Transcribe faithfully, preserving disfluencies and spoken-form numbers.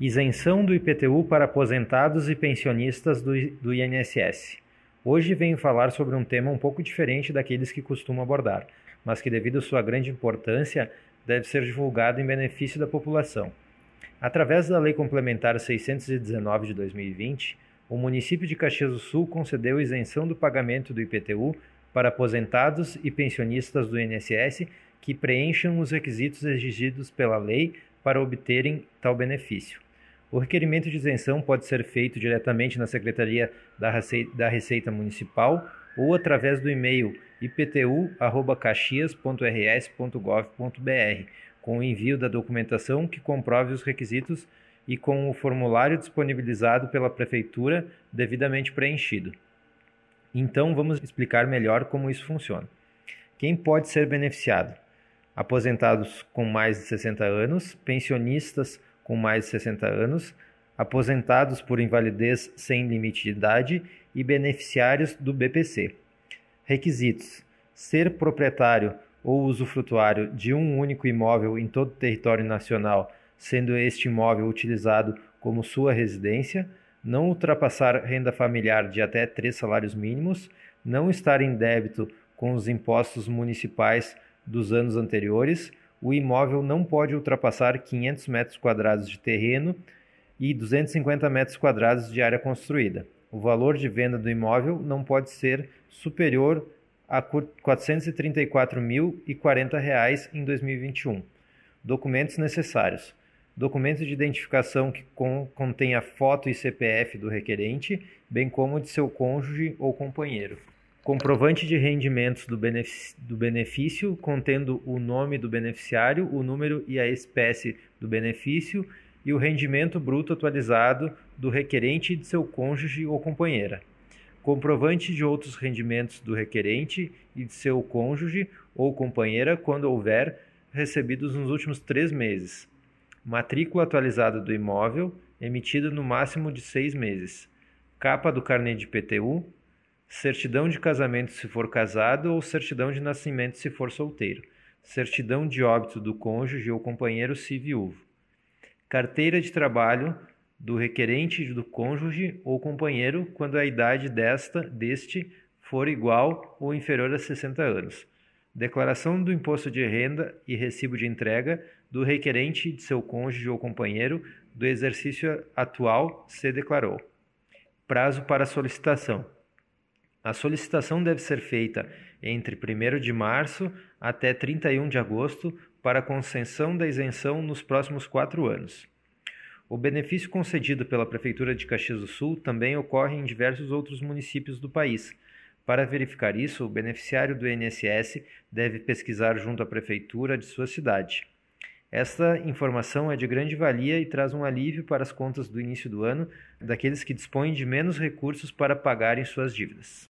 Isenção do I P T U para aposentados e pensionistas do, do I N S S. Hoje venho falar sobre um tema um pouco diferente daqueles que costumo abordar, mas que devido à sua grande importância deve ser divulgado em benefício da população. Através da Lei Complementar seiscentos e dezenove de dois mil e vinte, o município de Caxias do Sul concedeu isenção do pagamento do I P T U para aposentados e pensionistas do I N S S que preencham os requisitos exigidos pela lei para obterem tal benefício. O requerimento de isenção pode ser feito diretamente na Secretaria da Receita, da Receita Municipal ou através do e-mail i p t u arroba caxias ponto r s ponto gov ponto b r, com o envio da documentação que comprove os requisitos e com o formulário disponibilizado pela Prefeitura devidamente preenchido. Então, vamos explicar melhor como isso funciona. Quem pode ser beneficiado? Aposentados com mais de sessenta anos, pensionistas com mais de sessenta anos, aposentados por invalidez sem limite de idade e beneficiários do B P C. Requisitos: ser proprietário ou usufrutuário de um único imóvel em todo o território nacional, sendo este imóvel utilizado como sua residência, não ultrapassar renda familiar de até três salários mínimos, não estar em débito com os impostos municipais dos anos anteriores, o imóvel não pode ultrapassar quinhentos metros quadrados de terreno e duzentos e cinquenta metros quadrados de área construída. O valor de venda do imóvel não pode ser superior a quatrocentos e trinta e quatro mil e quarenta reais em dois mil e vinte e um. Documentos necessários: documento de identificação que contenha foto e C P F do requerente, bem como de seu cônjuge ou companheiro. Comprovante de rendimentos do benefício, do benefício, contendo o nome do beneficiário, o número e a espécie do benefício e o rendimento bruto atualizado do requerente e de seu cônjuge ou companheira. Comprovante de outros rendimentos do requerente e de seu cônjuge ou companheira, quando houver, recebidos nos últimos três meses. Matrícula atualizada do imóvel, emitida no máximo de seis meses. Capa do carnê de I P T U. Certidão de casamento se for casado ou certidão de nascimento se for solteiro. Certidão de óbito do cônjuge ou companheiro se viúvo. Carteira de trabalho do requerente do cônjuge ou companheiro quando a idade desta, deste for igual ou inferior a sessenta anos. Declaração do imposto de renda e recibo de entrega do requerente de seu cônjuge ou companheiro do exercício atual se declarou. Prazo para solicitação. A solicitação deve ser feita entre primeiro de março até trinta e um de agosto para a concessão da isenção nos próximos quatro anos. O benefício concedido pela Prefeitura de Caxias do Sul também ocorre em diversos outros municípios do país. Para verificar isso, o beneficiário do I N S S deve pesquisar junto à Prefeitura de sua cidade. Esta informação é de grande valia e traz um alívio para as contas do início do ano daqueles que dispõem de menos recursos para pagarem suas dívidas.